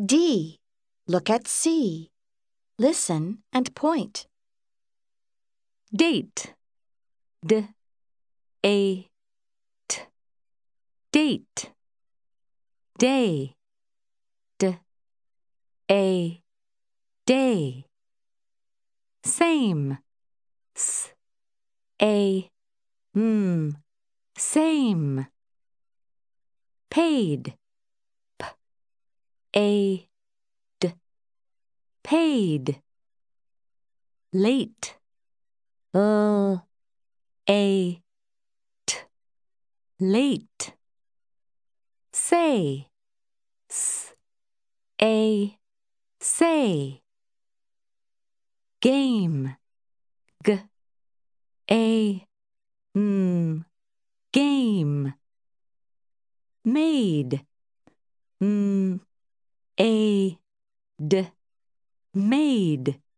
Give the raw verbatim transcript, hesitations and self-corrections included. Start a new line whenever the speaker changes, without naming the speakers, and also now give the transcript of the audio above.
D. Look at C. Listen and point.
Date. D A T. Date. Day. D A Day. Same. S A M. Same. Paid. P A D. Paid. Late. L A T. Late. Say. S A Say. Game. G A M. Game. Made. M A D. Made.